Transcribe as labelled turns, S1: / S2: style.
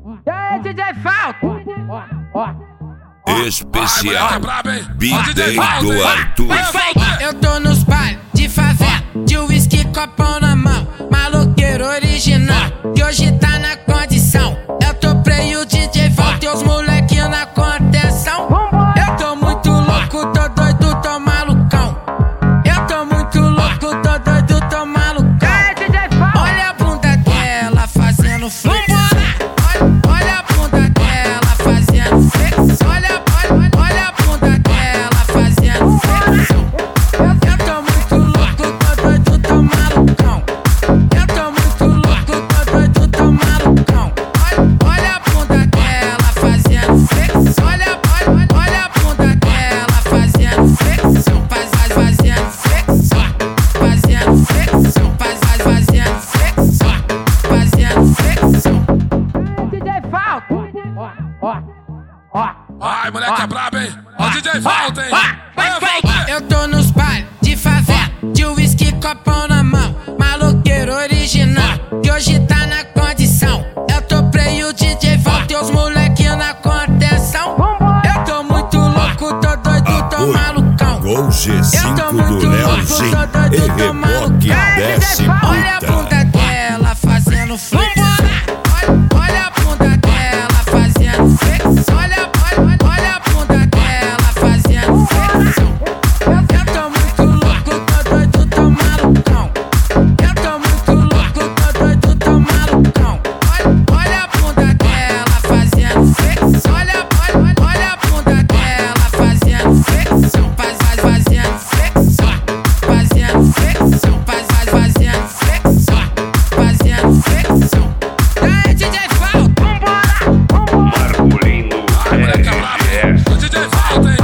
S1: E aí, DJ Falco?
S2: Especial B-Day do Arthur.
S3: Eu tô nos bailes de favela, de uísque, copão na mão, maloqueiro original, que hoje tá na condição. Eu tô preio, DJ Falco e os molequinhos na contenção. Eu tô muito louco, tô doido, tô malucão. Eu tô muito louco, tô doido, tô malucão. Olha a bunda dela fazendo flex. Olha a bunda dela fazendo flex. Olha a bunda dela fazendo flex. Eu tô muito louco, tô doido, tô malucão. Eu tô muito louco, tô doido, tô malucão. Olha a bunda dela fazendo flex. Olha a bunda dela fazendo flex. Fazendo flex. Fazendo flex. Fazendo flex. Fazendo flex.
S1: DJ Falco.
S4: Ai, moleque é brabo, hein? Ó o DJ Falco, hein?
S3: Eu tô nos bailes de favela, de uísque, copão na mão, maloqueiro original, que hoje tá na condição. Eu tô preio, DJ Falco e os molequinhos na contenção. Eu tô muito louco, tô doido, tô malucão.
S2: Gol G5 do Leozinho e reboque desce
S3: Olha a
S2: puta.
S3: bunda dela fazendo flex. Olha a bunda dela fazendo flex. Olha a bunda dela fazendo flex. Eu tô muito louco, tô doido, tô malucão. Eu tô muito louco, tô doido, tô malucão. Olha a bunda dela fazendo flex. Olha a bunda dela fazendo flex. Fazendo flex. Fazendo flex. Fazendo flex. Fazendo flex. E aí, DJ Falco?
S4: Ai, moleque é brabo, hein? Ó o DJ Falco, hein?